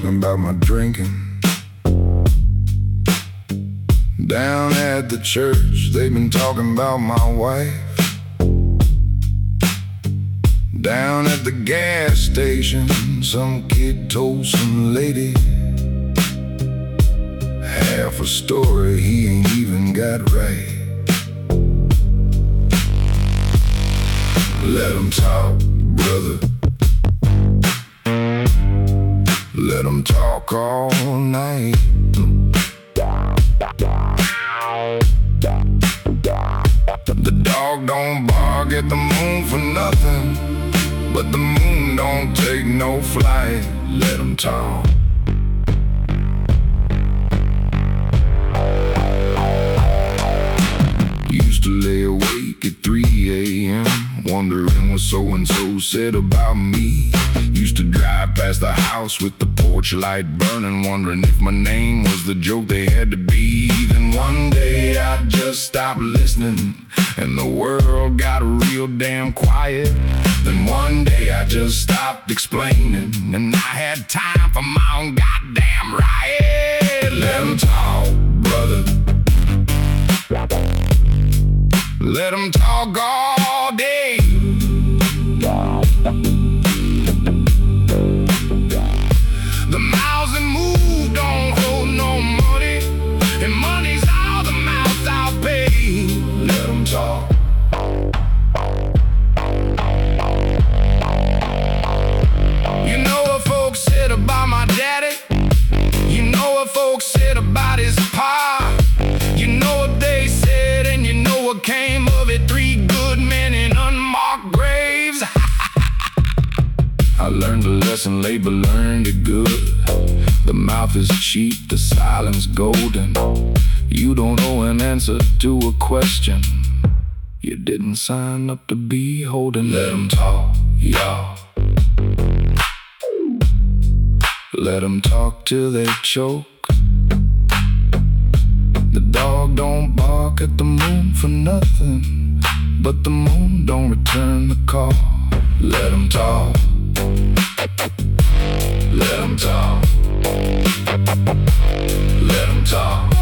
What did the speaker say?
talking about my drinking. Down at the church, they've been talking about my wife. Down at the gas station, some kid told some lady half a story he ain't even got right. Let 'em talk, brother. Let 'em talk all night. The dog don't bark at the moon for nothing, but the moon don't take no flight. Let 'em talk. Used to lay awake at 3 a.m. wondering what so-and-so said about me. Used to drive past the house with the porch light burning, wondering if my name was the joke they had to be. Then one day I just stopped listening, and the world got real damn quiet. Then one day I just stopped explaining, and I had time for my own goddamn riot. Let 'em talk, brother. Let 'em talk all day. The mouths that move don't hold no money, and money's all the mouths I'll pay. Let 'em talk. You know what folks said about my daddy? You know what folks said about his pa? You know what they said, and you know what came of it. 3 good men in unmarked graves. I learned a lesson late, but learned it good. The mouth is cheap, the silence golden. You don't know an answer to a question you didn't sign up to be holding. Let 'em talk, y'all. Let 'em talk till they choke. The dog don't bark at the moon for nothing, but the moon don't return the call. Let 'em talk. Let 'em talk. Let 'em talk.